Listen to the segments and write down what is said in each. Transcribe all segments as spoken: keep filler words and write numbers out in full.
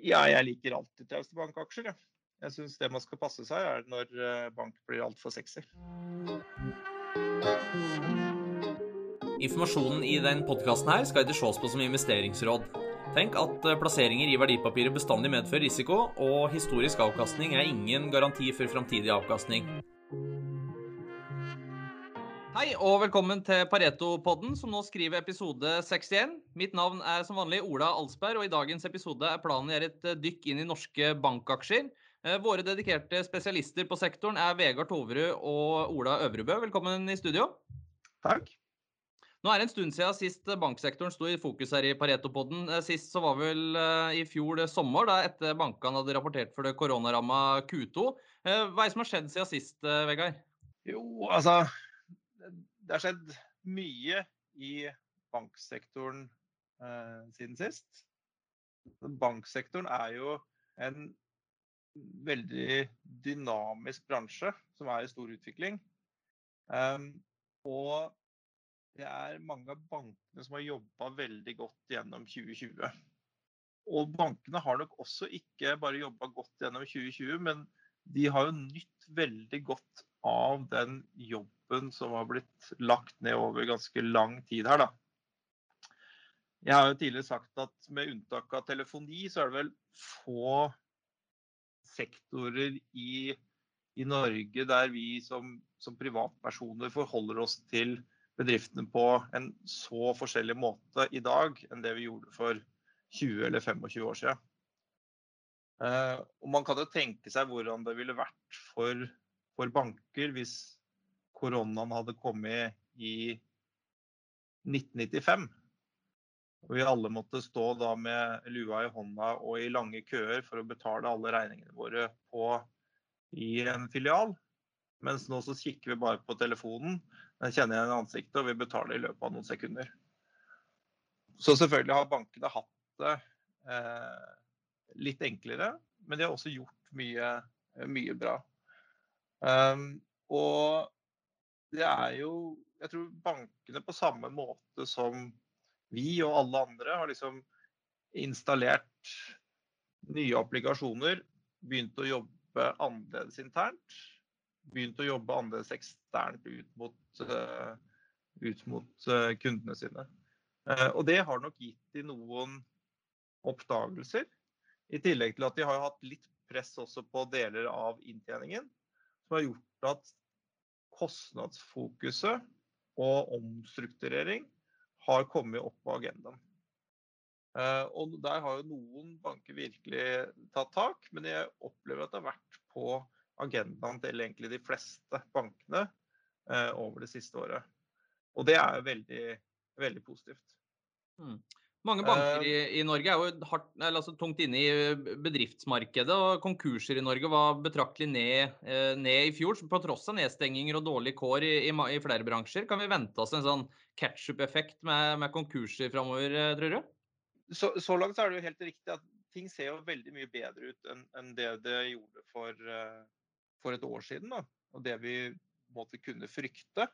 Ja, jeg liker alltid trauste bankaksjer, ja. Jeg synes det man skal passe seg er når eh, bank blir alt for sexy. Informasjonen i den podcasten her skal ikke ses på som investeringsråd. Tenk at eh, plasseringer i verdipapiret bestandig medfører risiko, og historisk avkastning er ingen garanti for fremtidig avkastning. Hei og velkommen til Pareto-podden, som nå skriver episode sekstien. Mitt navn er som vanlig Ola Alsberg, og i dagens episode er planen gjør et dykk inn i norske bankaksjer. Eh, Våre dedikerte spesialister på sektoren er Vegard Toverud og Ola Øvrebø. Velkommen i studio. Takk. Nå er det en stund siden sist banksektoren stod i fokus her i Pareto-podden. Eh, Sist så var vel eh, i fjor det sommer, da etter bankene hadde rapportert for det koronaramma Q to. Eh, Hva er det som har skjedd siden sist, eh, Vegard? Jo, altså, det har skjedd mye i banksektoren eh, siden sist. Banksektoren er jo en veldig dynamisk bransje som er i stor utvikling. Um, og det er mange av bankene som har jobbet veldig godt gjennom tjue tjue. Og bankene har nok også ikke bare jobbet godt gjennom tjue tjue, men de har jo nytt veldig godt av den jobben som har blitt lagt ned over ganske lang tid her da. Jeg har jo tidligere sagt at med unntak av telefoni så er det vel få sektorer i, i Norge der vi som, som privatpersoner forholder oss til bedriftene på en så forskjellig måte i dag enn det vi gjorde for tjue eller tjuefem år siden. Eh, og man kan jo tenke seg hvordan det ville vært for, for banker hvis koronaen hadde kommet i nitten nittifem. Og vi alle måtte stå da med lua i hånda og i lange køer for å betale alle regningene våre på i en filial. Mens nå så kikker vi bare på telefonen, den kjenner jeg i ansiktet, og vi betaler i løpet av noen sekunder. Så selvfølgelig har bankene hatt det eh, litt enklere, men de har også gjort mye, mye bra. Um, og det er jo, jeg tror bankene på samme måte som vi og alle andre har liksom installert nye applikasjoner, begynt å jobbe annerledes internt, begynt å jobbe annerledes eksternt ut mot, uh, ut mot uh, kundene sine. Uh, og det har nok gitt de noen oppdagelser, i tillegg til at de har hatt litt press også på deler av inntjeningen, som har gjort at kostnadsfokuset og omstrukturering har kommet opp på agendaen. Uh, og der har jo noen banker virkelig tatt tak, men jeg opplever at det har vært på agendaen til egentlig de fleste bankene uh, over det siste året. Og det er veldig, veldig positivt. Hmm. Mange banker i, i Norge er jo hardt, eller altså, tungt inne i bedriftsmarkedet, og konkurser i Norge var betraktelig ned, eh, ned i fjor, på tross av nedstenginger og dårlig kår i, i, i flere bransjer. Kan vi vente oss en sånn catch-up-effekt med, med konkurser fremover, tror du? Så, så langt så er det jo helt riktig at ting ser jo veldig mye bedre ut enn, enn det det gjorde for, uh, for et år siden, da. Og det vi måtte kunne frykte.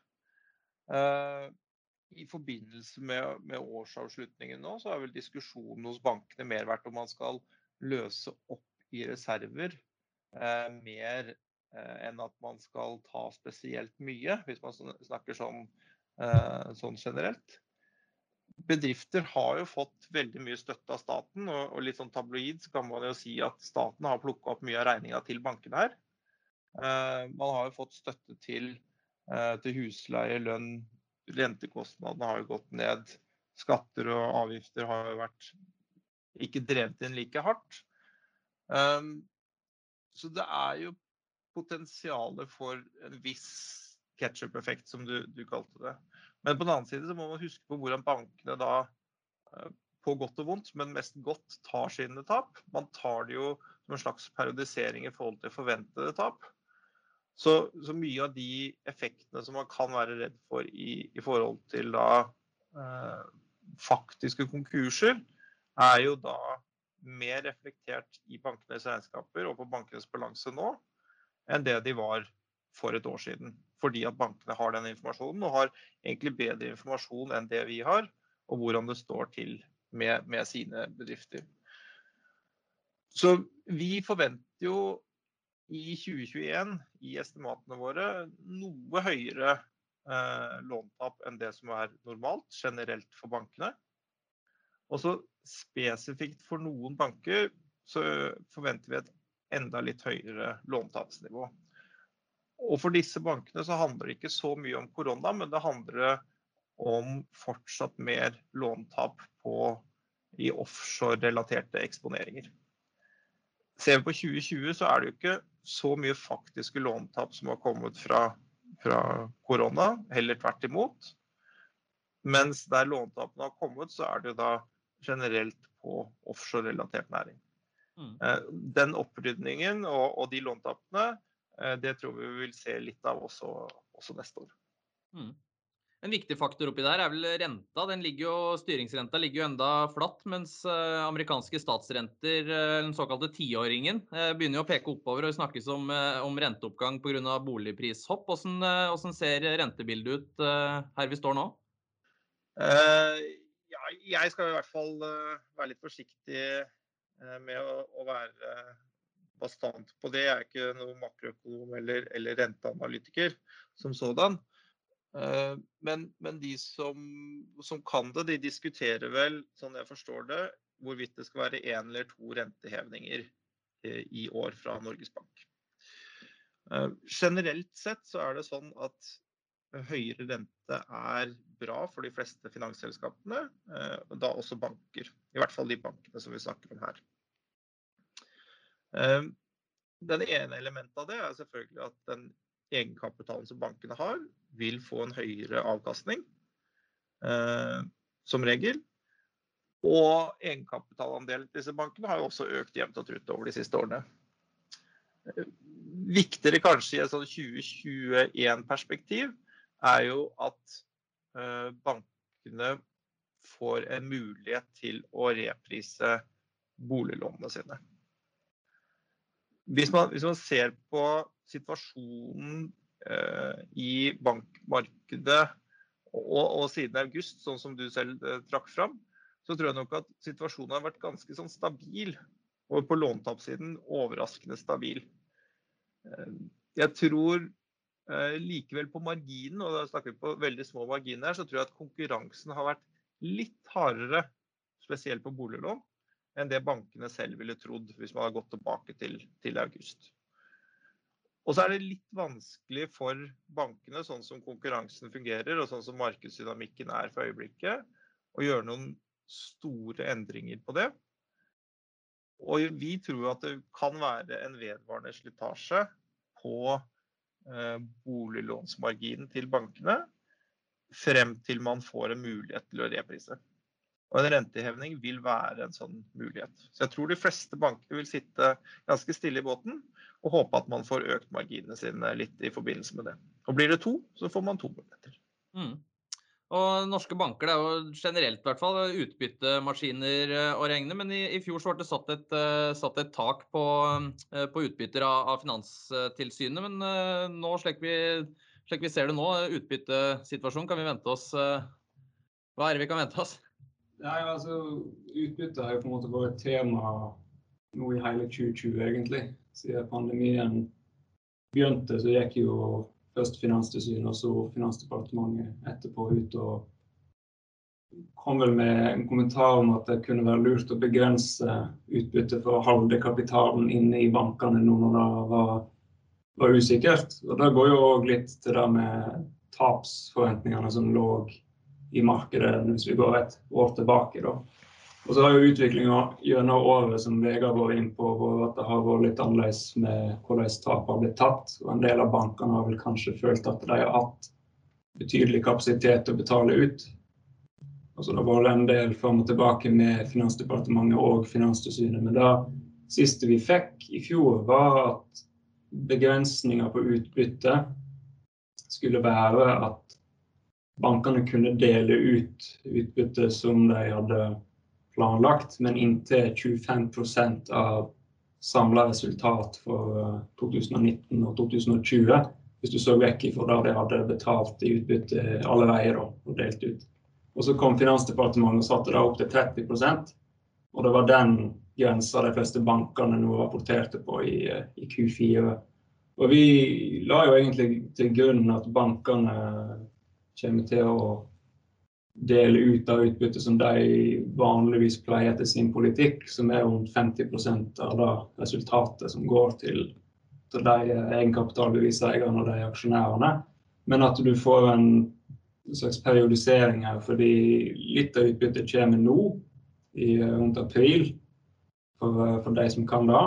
Uh, I forbindelse med, med årsavslutningen nå, så er vel diskusjonen hos bankene mer vært om man skal løse opp i reserver uh, mer uh, enn at man skal ta spesielt mye, hvis man snakker sånn, uh, sånn generelt. Bedrifter har jo fått veldig mye støtte av staten, og, og litt sånn tabloid så kan man jo si at staten har plukket opp mye av regninga til bankene her. Uh, man har jo fått støtte til, uh, til husleie, lønn, rentekostnadene har jo gått ned, skatter og avgifter har jo vært ikke drevet inn like hardt. Um, så det er jo potensialet for en viss catch-up-effekt, som du, du kalte det. Men på den annen side så må man huske på hvordan bankene da, på godt og vondt, men mest godt tar sine tap. Man tar det jo som en slags periodisering i forhold til forventede tap. Så, så mye av de effektene som man kan være redd for i, i forhold til da, eh, faktiske konkurser, er jo da mer reflektert i bankenes regnskaper og på bankenes balanse nå, enn det de var for et år siden. Fordi at bankene har den informasjonen, og har egentlig bedre informasjon enn det vi har, og hvordan det står til med, med sine bedrifter. Så vi forventer jo i tjue tjueen i estimatene våre noe høyere eh, låntap enn det som er normalt, generelt for bankene. Og så spesifikt for noen banker så forventer vi et enda litt høyere låntapsnivå. Og for disse bankene så handler det ikke så mye om korona, men det handler om fortsatt mer låntap på, i offshore-relaterte eksponeringer. Ser vi på tjue tjue så er det jo ikke så mye faktiske låntap som har kommet fra, fra korona, heller tvert imot. Mens der låntapene har kommet, så er det jo da generelt på offshore-relatert næring. Mm. Den opprydningen og, og de låntapene, det tror vi vil se litt av også, også neste år. Mm. En viktig faktor oppi der er vel renta. Den ligger jo, styringsrenta ligger jo enda flatt, mens amerikanske statsrenter, den såkalte tiåringen, begynner jo å peke oppover og snakkes om, om renteoppgang på grunn av boligprishopp. Hvordan, hvordan ser rentebildet ut her vi står nå? Uh, ja, jeg skal i hvert fall være litt forsiktig med å, å være bastant på det. Jeg er ikke noen makroøkonom eller, eller renteanalytiker som sådan. Men, men de som, som kan det, de diskuterer vel, sånn jeg forstår det, hvorvidt det skal være en eller to rentehevninger i år fra Norges Bank. Generelt sett så er det sånn at høyere rente er bra for de fleste finansselskapene, da også banker, i hvert fall de bankene som vi snakker om her. Den ene elementet av det er selvfølgelig at den egenkapitalen som bankene har, vil få en høyere avkastning, eh, som regel. Og egenkapitalandelen til disse bankene har jo også økt jevnt og trutt over de siste årene. Viktigere kanskje i et sånn tjue tjueen-perspektiv er jo at eh, bankene får en mulighet til å reprise boliglånene sine. Hvis man, hvis man ser på situasjonen eh, i bankmarkedet og, og siden august, sånn som du selv eh, trakk fram, så tror jeg nok at situasjonen har vært ganske sånn stabil, og på låntapssiden overraskende stabil. Eh, jeg tror eh, likevel på marginen, og da snakker vi på veldig små marginer, så tror jeg at konkurransen har vært litt hardere, spesielt på boliglån, enn det bankene selv ville trodd hvis man har gått tilbake til, til august. Og så er det litt vanskelig for bankene, sånn som konkurransen fungerer, og sånn som markedsdynamikken er for øyeblikket, å gjøre noen store endringer på det. Og vi tror at det kan være en vedvarende slitasje på eh, boliglånsmarginen til bankene, frem til man får en mulighet til å reprise. Og en rentehevning vil være en sånn mulighet. Så jeg tror de fleste bankene vil sitte ganske stille i båten og håpe at man får økt marginene sine litt i forbindelse med det. Og blir det to, så får man to muligheter. Mm. Og norske banker, det er jo generelt i hvert fall utbyttemaskiner å regne, men i, i fjor så ble det satt et, satt et tak på, på utbytter av, av Finanstilsynet, men nå, slik vi, slik vi ser det nå, utbyttesituasjonen, kan vi vente oss, hva er det vi kan vente oss? Nei, altså, utbytte har jo på en måte vært et tema nå i hele tjue tjue egentlig. Siden pandemien begynte, så gikk jo først Finanstilsynet og så Finansdepartementet etterpå ut og kom vel med en kommentar om at det kunne være lurt å begrense utbytte for å holde kapitalen inne i bankene nå når det var, var usikkert. Og det går jo også litt til det med tapsforventningene som lå i markedet hvis vi går et år tilbake da. Og så har jo utviklingen gjennom året som Vegard var inn på, at det har vært litt annerledes med hvordan tap har blitt tatt. Og en del av bankene har vel kanskje følt at de har hatt betydelig kapasitet til å betale ut. Og så det var en del frem og tilbake med Finansdepartementet og Finanstilsynet. Men det siste vi fikk i fjor var at begrensninger på utbytte skulle være at bankene kunne dele ut utbytte som de hadde planlagt, men inntil tjuefem prosent av samlet resultat for to tusen nitten og to tusen tjue, hvis du så vekk ifra da de hadde betalt i utbytte alle veier og delt ut. Og så kom Finansdepartementet og satte det opp til tretti prosent, og det var den grenser de fleste bankene nå rapporterte på i, i Q fire. Og vi la jo egentlig til grunn at bankene kommer til å dele ut av utbytte som de vanligvis pleier til sin politikk, som er rundt femti prosent av det resultatet som går til, til de egenkapitalbeviseierne og de aksjonærene. Men at du får en slags periodisering her, fordi litt av utbyttet kommer nå, i rundt april, for, for de som kan det.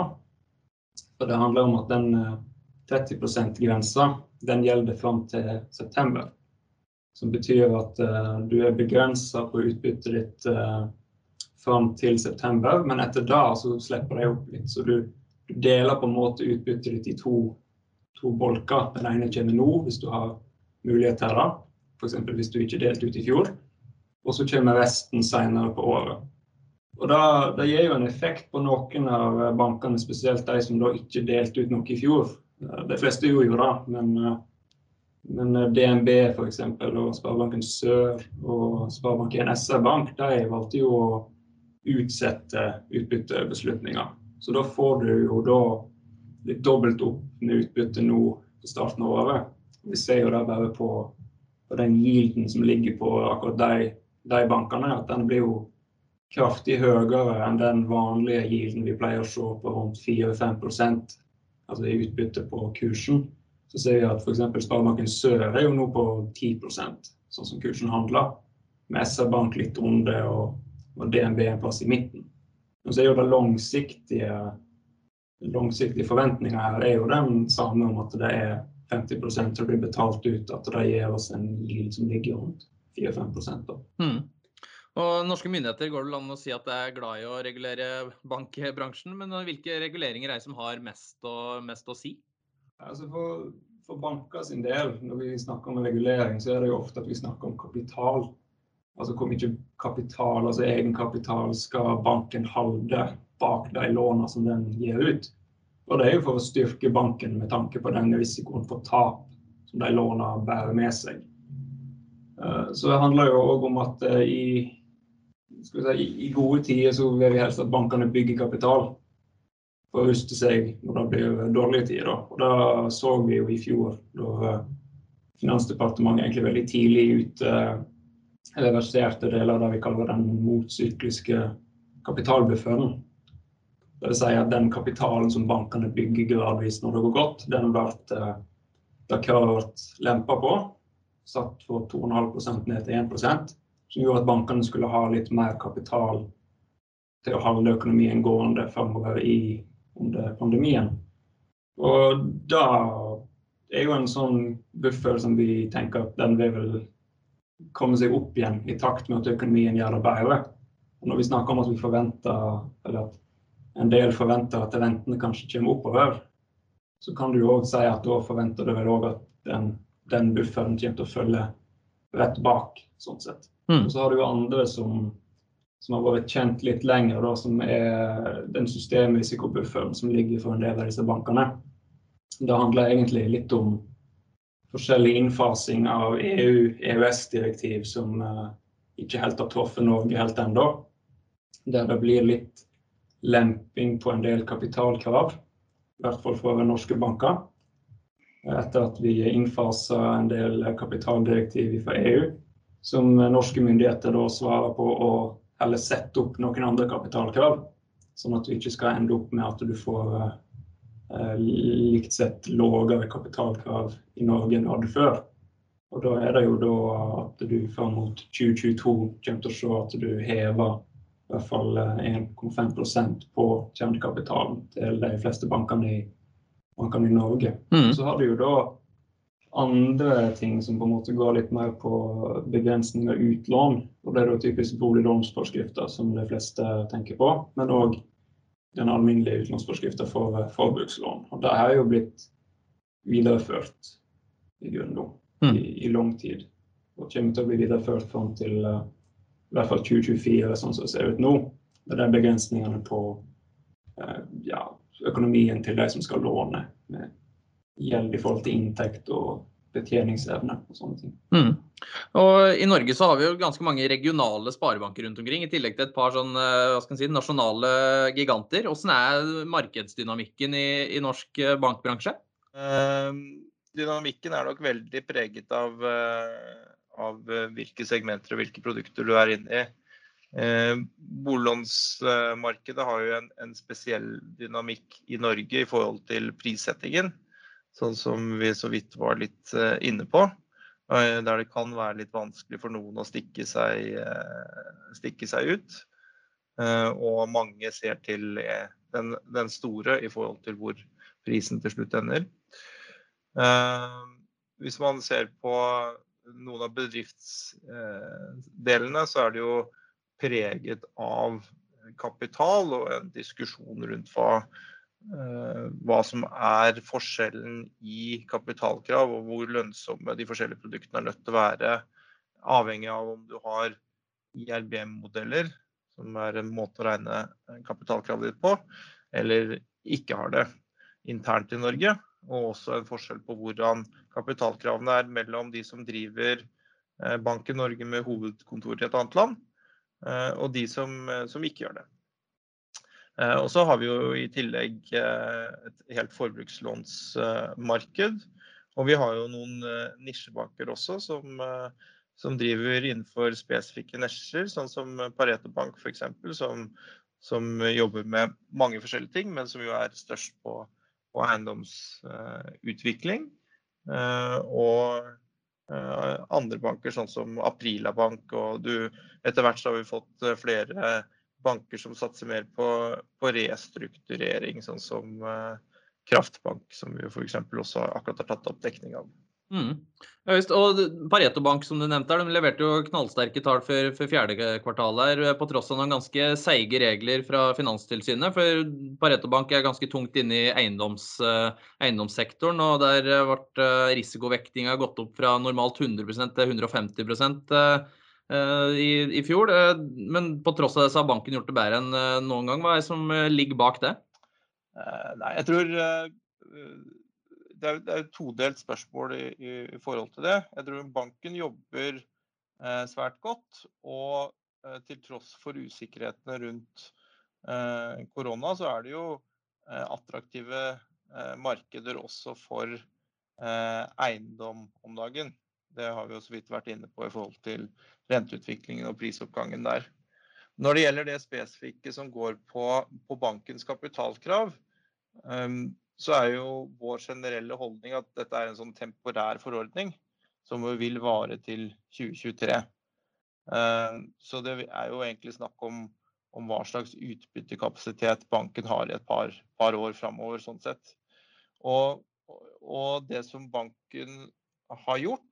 For det handler om at den tretti prosent grensa, den gjelder frem til september. Som betyr at uh, du er begrenset på utbyttet ditt uh, frem til september, men etter da så slipper det opp litt. Så du, du deler på en måte utbyttet ditt i to, to bolker. Den ene kommer nå, hvis du har mulighet til det. For eksempel hvis du ikke delte ut i fjor. Og så kommer resten senere på året. Og da, det gir jo en effekt på noen av bankene, spesielt de som da ikke delte ut noe i fjor. De fleste gjorde jo det, men, men D N B for eksempel, og Sparebanken Sør og Sparebanken S R-Bank, de valgte jo å utsette utbyttebeslutninger. Så da får du jo da litt dobbelt opp med utbytte nå på starten av året. Vi ser jo da bare på, på den yielden som ligger på akkurat de, de bankene, at den blir jo kraftig høyere enn den vanlige yielden vi pleier å se på rundt fire til fem prosent, altså i utbytte på kursen. Så ser vi at for eksempel Sparebanken Sør er jo nå på ti prosent, sånn som kursen handler, med S R-Bank litt under og, og D N B en plass i midten. Men så er jo det langsiktige, langsiktige forventninger her er jo den samme om at det er femti prosent som blir betalt ut, at det gir oss en yield som ligger rundt fire til fem prosent. Mm. Og norske myndigheter går det an å si at det er glad i å regulere bankbransjen, men hvilke reguleringer er det som har mest, og, mest å si? Altså for, for banker sin del, når vi snakker om regulering, så er det jo ofte at vi snakker om kapital. Altså hvor mye kapital, altså egenkapital, skal banken holde bak de lånene som den gir ut. Og det er jo for å styrke banken med tanke på den risikoen for tap som de lånene bærer med seg. Så det handler jo også om at i Skal vi si, i gode tider så vil vi helst at bankene bygger kapital for å ruste seg når det blir dårlige tider. Og da så vi jo i fjor, da Finansdepartementet egentlig veldig tidlig ut reverserte deler av det vi kaller den motsykliske kapitalbufferen. Det vil si at den kapitalen som bankene bygger gradvis når det går godt, den ble det kravet lempet på, satt for to komma fem prosent ned til én prosent. Som gjorde at bankene skulle ha litt mer kapital til å holde økonomien gående fremover i under pandemien. Og da er jo en sånn buffer som vi tenker at den vil vel komme seg opp igjen i takt med at økonomien gjør det bedre. Og når vi snakker om at vi forventer, eller at en del forventer at rentene kanskje kommer oppover, så kan du jo også si at da forventer du vel også at den, den bufferen kommer til å følge rett bak, sånn sett. Mm. Og så har du jo andre som, som har vært kjent litt lenger, da, som er den systemrisikobufferen som ligger for en del av disse bankene. Det handler egentlig litt om forskjellig innfasing av E U, E U S-direktiv som uh, ikke helt har truffet Norge helt enda. Der det blir litt lemping på en del kapitalkrav, i hvert fall for norske banker. Etter at vi innfaser en del kapitaldirektiv fra E U, som norske myndigheter da svarer på å heller sette opp noen andre kapitalkrav, sånn at du ikke skal ende opp med at du får eh, likt sett lavere kapitalkrav i Norge enn du hadde før. Og da er det jo da at du frem mot tjue tjueto kommer til å se at du hever i hvert fall én komma fem prosent på kjernekapitalen til de fleste bankene i, bankene i Norge. Mm. Så har du jo da andre ting som på en måte går litt mer på begrensning av utlån, og det er da typisk boliglånsforskrifter som de fleste tenker på, men også den alminnelige utlånsforskriften for forbrukslån. Og det er jo blitt videreført i grunnen nå, mm. i, i lang tid, og kommer til å bli videreført frem til uh, i hvert fall tjue tjuefire, sånn som det ser ut nå, med de begrensningene på uh, ja, økonomien til de som skal låne, med gjeld i forhold til inntekt og betjeningsevne og sånne ting. Mm. Og i Norge så har vi jo ganske mange regionale sparebanker rundt omkring, i tillegg til et par sånn, hva skal man si, nasjonale giganter. Hvordan er markedsdynamikken i, i norsk bankbransje? Uh, dynamikken er nok veldig preget av, uh, av hvilke segmenter og hvilke produkter du er inne i. Uh, Boliglånsmarkedet har jo en, en spesiell dynamikk i Norge i forhold til prissettingen, sånn som vi så vidt var litt uh, inne på. Der det kan være litt vanskelig for noen å stikke seg, stikke seg ut. Og mange ser til den, den store i forhold til hvor prisen til slutt ender. Hvis man ser på noen av bedriftsdelene, så er det jo preget av kapital og en diskusjon rundt hva hva som er forskjellen i kapitalkrav og hvor lønnsomme de forskjellige produktene er nødt til å være, avhengig av om du har I R B M-modeller, som er en måte å regne kapitalkravet ditt på, eller ikke har det internt i Norge, og også en forskjell på hvordan kapitalkravene er mellom de som driver Banken Norge med hovedkontor i et annet land, og de som, som ikke gjør det. Og så har vi jo I tillegg et helt forbrukslånsmarked, og vi har jo noen nisjebanker også som, som driver innenfor spesifikke nisjer, sånn som Pareto Bank for eksempel, som, som jobber med mange forskjellige ting, men som jo er størst på, på eiendomsutvikling, og andre banker sånn som Aprila Bank, og du, etter hvert så har vi fått flere banker som satser mer på, på restrukturering, sånn som uh, Kraftbank, som vi for eksempel også akkurat har tatt opp dekning av. Mm. Ja, just, og Pareto Bank, som du nevnte, de leverte jo knallsterke tall for, for fjerde kvartal her, på tross av noen ganske seige regler fra Finanstilsynet, for Pareto Bank er ganske tungt inne I eiendoms, uh, eiendomssektoren, og der ble uh, risikovektinga gått opp fra normalt hundre prosent til hundre og femti prosent uh, I, i fjor, men på tross av det så har banken gjort det bedre enn noen gang. Hva er det som ligger bak det? Uh, nei, jeg tror uh, det er, det er et todelt spørsmål i, i, i forhold til det. Jeg tror banken jobber uh, svært godt, og uh, til tross for usikkerhetene rundt uh, korona, så er det jo uh, attraktive uh, markeder også for uh, eiendom om dagen. Det har vi jo så vidt vært inne på I forhold til renteutviklingen og prisoppgangen der. Når det gjelder det spesifikke som går på, på bankens kapitalkrav, um, så er jo vår generelle holdning at dette er en sånn temporær forordning som vil vare til tjue tjuetre. Um, så det er jo egentlig snakk om, om hva slags utbyttekapasitet banken har I et par, par år fremover, sånn sett. Og, og det som banken har gjort,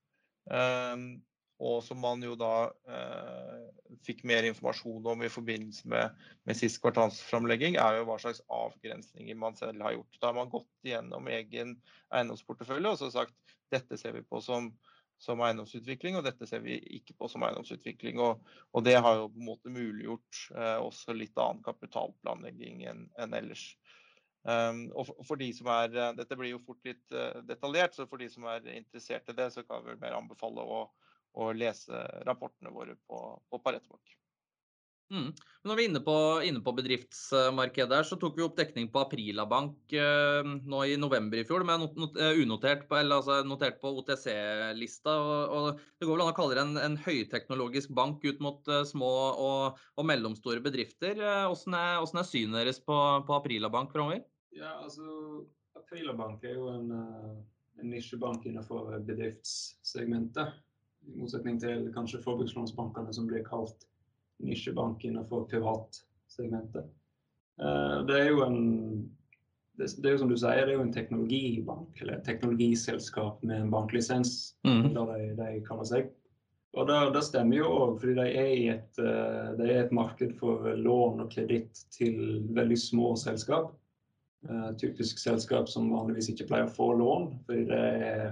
Um, og som man jo da uh, fikk mer informasjon om I forbindelse med, med sist kvartalsframlegging, er jo hva slags avgrensninger man selv har gjort. Da har man gått igjennom egen eiendomsportefølje og så sagt, dette ser vi på som, som eiendomsutvikling, og dette ser vi ikke på som eiendomsutvikling. Og, og det har jo på en måte muliggjort uh, også litt annen kapitalplanlegging enn, enn ellers. Um, og for, for de som er, dette blir jo fort litt uh, detaljert, så for de som er interessert I det, så kan vi mer anbefale å, å lese rapportene våre på, på Pareto Bank. Mm. Når vi er inne på, inne på bedriftsmarkedet her, så tok vi opp dekning på Aprila Bank uh, nå I november I fjor, men not, uh, unotert på, eller altså notert på O T C-lista, og, og det går vel an å kalle det en, en høyteknologisk bank ut mot uh, små og, og mellomstore bedrifter. Uh, hvordan, er, hvordan er synet deres på, på Aprila Bank fremover? Ja, altså, Aprila Bank er jo en, en nisjebank innenfor bedriftssegmentet, I motsetning til kanskje forbrukslånsbankene som blir kalt nisjebank innenfor privatsegmentet. Det er jo en, det, det er jo som du sier, det er jo en teknologibank, eller et teknologiselskap med en banklisens, mm. da de, de kaller seg. Og det, det stemmer jo også, fordi de er I et, de er et marked for lån og kreditt til veldig små selskap. Uh, typisk selskap som vanligvis ikke pleier å få lån, fordi det er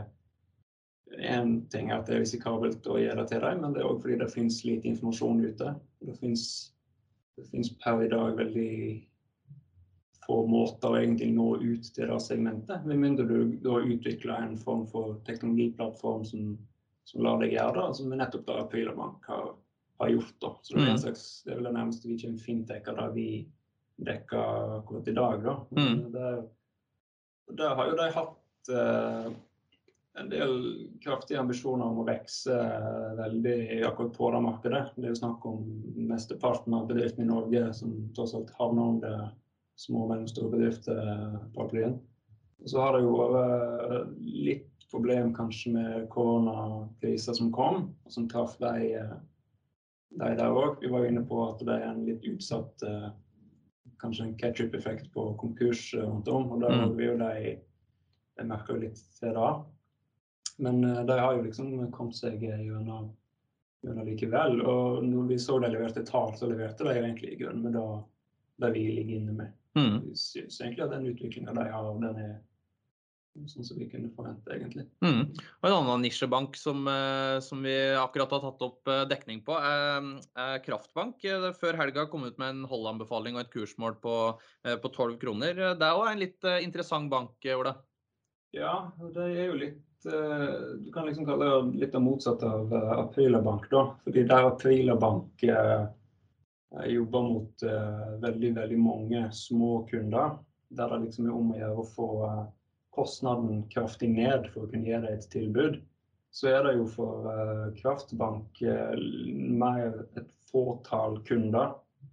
en ting at det er risikabelt å gjøre til dem, men det er også fordi det finnes lite informasjon ute. Det finnes, det finnes per I dag veldig få måter å egentlig nå ut til det segmentet, med mindre du da utvikler en form for teknologiplattform som, som lar deg gjøre det, som nettopp da Apylabank har, har gjort da. Så det er, en slags, det er vel det nærmeste vi kommer fintech av det vi dekker akkurat i dag da. Men Mm. det, det har jo de hatt eh, en del kraftige ambisjoner om å vekse veldig akkurat på det markedet. Det er jo snakk om mesteparten av bedriftene i Norge som tross alt havner under små og mellomstore bedrifter på Aplyen. Og så har det jo vært litt problem kanskje med koronakrisen som kom, og som traff de, de der også. Vi var jo inne på at det er en litt utsatt, kanskje en ketchup-effekt på konkurs rundt om, og da var vi jo de, de merker jo litt til det. Men uh, de har jo liksom kommet seg gjennom, gjennom likevel, og når vi så de leverte tall, så leverte de egentlig i grunn med det, det vi ligger inne med. Mm. Vi synes egentlig at den utviklingen de har, den er sånn som vi kunne forvente egentlig. Mm. Og en annen nisjebank som, som vi akkurat har tatt opp dekning på er, er Kraftbank. Før helga kom ut med en holdanbefaling og et kursmål på, på tolv kroner. Det er jo en litt interessant bank, Ola. Ja, og det er jo litt, du kan liksom kalle det litt av motsatt av Apylabank da, fordi der Apylabank eh, jobber mot eh, veldig, veldig mange små kunder, der det liksom er om å gjøre å få eh, kostnaden kraftig ned for å kunne gi deg et tilbud. Så er det jo for eh, Kraftbank eh, mer et fåtall kunder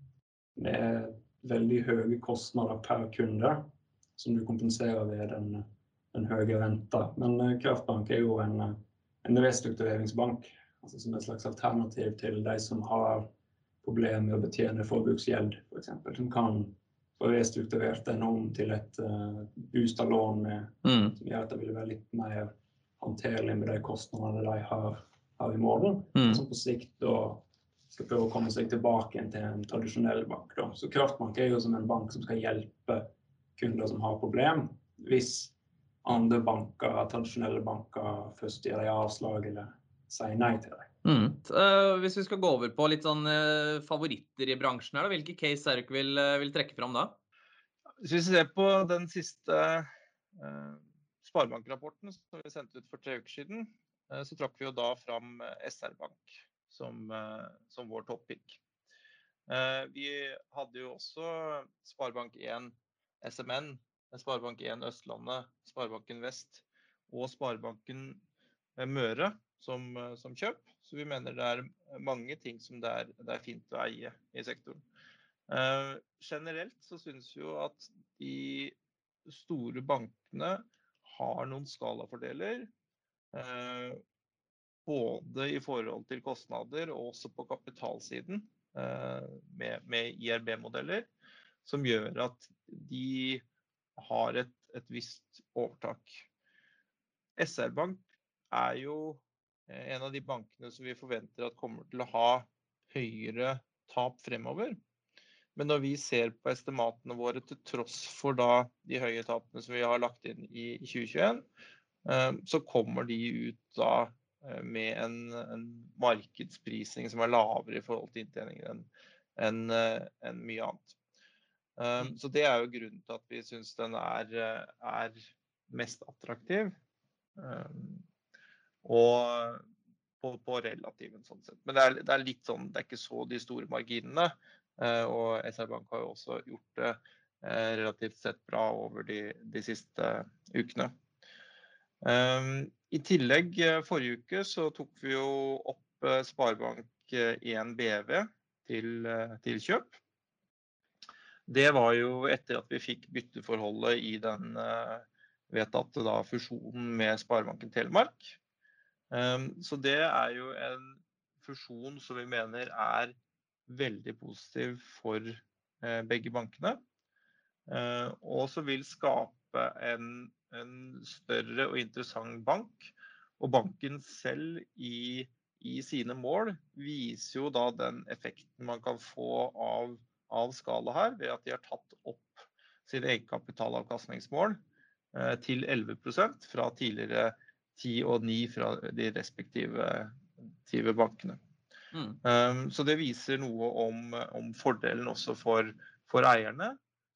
med veldig høye kostnader per kunde, som du kompenserer ved den den høye renta. Men uh, Kraftbank er jo en, en restruktureringsbank, altså som et slags alternativ til de som har problemer med å betjene forbruksgjeld, for eksempel, som kan få restrukturert den om til et uh, boostet lån med, mm. som gjør at det vil være litt mer håndterlig med de kostnadene de har, har i morgen, mm. som på sikt da skal prøve å komme seg tilbake til en tradisjonell bank. Da. Så Kraftbank er jo som en bank som skal hjelpe kunder som har problem, hvis andre banker, tradisjonelle banker, først gjør de avslag eller sier nei til deg. Mm. Uh, hvis vi skal gå over på litt sånn uh, favoritter i bransjen her, da, hvilke case er det ikke vil, uh, vil trekke fram da? Hvis vi ser på den siste uh, Sparebankrapporten som vi sendte ut for tre uker siden, uh, så trakk vi jo da fram S R-Bank som, uh, som vår topppick. Uh, vi hadde jo også Sparebank en S M N, Sparebank en Østlandet, Sparebanken Vest og Sparebanken Møre som, som kjøp. Så vi mener det er mange ting som det er, det er fint å eie i sektoren. Uh, generelt så synes vi jo at de store bankene har noen skalafordeler, uh, både i forhold til kostnader og også på kapitalsiden uh, med, med I R B-modeller, som gjør at de har et, et visst overtak. S R-Bank er jo en av de bankene som vi forventer at kommer til å ha høyere tap fremover. Men når vi ser på estimatene våre til tross for da de høye tapene som vi har lagt inn i tjue tjueen, så kommer de ut da med en, en markedsprisning som er lavere i forhold til inntjeningen enn, enn, enn mye annet. Um, så det er jo grunnen til at vi synes den er, er mest attraktiv, um, og på, på relativen sånn sett. Men det er, det er litt sånn, det er ikke så de store marginene, uh, og S R-Bank har jo også gjort det uh, relativt sett bra over de, de siste ukene. Um, I tillegg, uh, forrige uke så tok vi jo opp uh, Sparebank en B V til, uh, til kjøp. Det var jo etter at vi fikk bytteforholdet i den uh, vedtatte da, fusjonen med Sparebanken Telemark. Um, så det er jo en fusjon som vi mener er veldig positiv for uh, begge bankene, uh, og som vil skape en, en større og interessant bank. Og banken selv i, i sine mål viser jo da den effekten man kan få av av skala her, ved at de har tatt opp sin egenkapitalavkastningsmål eh, til elleve prosent fra tidligere ti og ni fra de respektive, respektive bankene. Mm. Um, så det viser noe om, om fordelen også for, for eierne,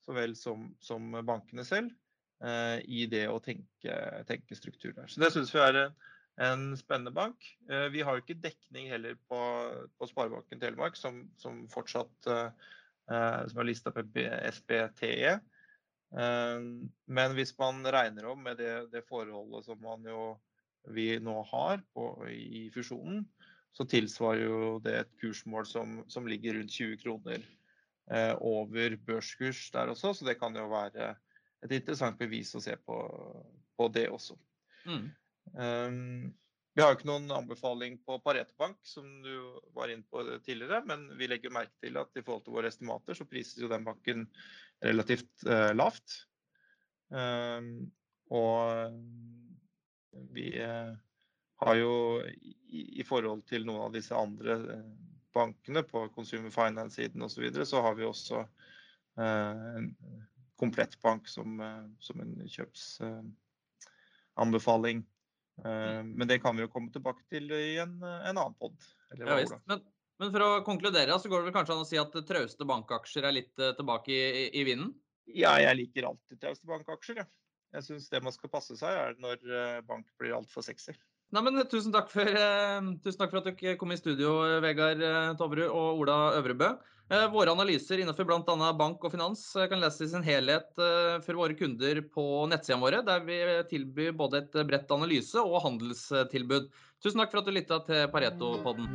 så vel som, som bankene selv, eh, i det å tenke, tenke struktur der. Så det synes vi er en, en spennende bank. Eh, vi har jo ikke dekning heller på, på Sparebanken Telemark, som, som fortsatt eh, som er listet på S B T E. Eh, men hvis man regner om med det, det forholdet som man jo, vi nå har på, i fusjonen, så tilsvarer jo det et kursmål som, som ligger rundt tjue kroner eh, over børskurs der også, så det kan jo være et interessant bevis å se på, på det også. Mm. Um, vi har jo ikke noen anbefaling på Pareto Bank, som du var inne på tidligere, men vi legger merke til at i forhold til våre estimater, så prises jo den banken relativt eh, lavt. Um, og vi eh, har jo i, i forhold til noen av disse andre bankene på Consumer Finance-siden og så videre, så har vi også eh, en komplett bank som, som en kjøpsanbefaling. Eh, men det kan vi jo komme tilbake til i en, en annen podd. Eller hva, ja, men, men for å konkludere, så går det vel kanskje an å si at trauste bankaksjer er litt tilbake i, i vinden? Ja, jeg liker alltid trauste bankaksjer, ja. Jeg synes det man skal passe seg er når bank blir alt for sexy. Nei, men tusen takk for, uh, tusen takk for at dere kom i studio, Vegard Toverud og Ola Øvrebø. Uh, våre analyser innenfor blant annet bank og finans uh, kan leses i sin helhet uh, for våre kunder på nettsidene våre, der vi tilbyr både et bredt analyse og handelstilbud. Tusen takk for at du lyttet til Pareto-podden.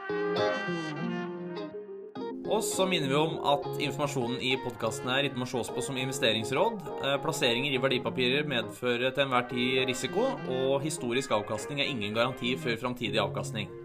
Og så minner vi om at informasjonen i podcasten er ikke må ses på som investeringsråd. Plasseringer i verdipapirer medfører til enhver tid risiko, og historisk avkastning er ingen garanti for fremtidig avkastning.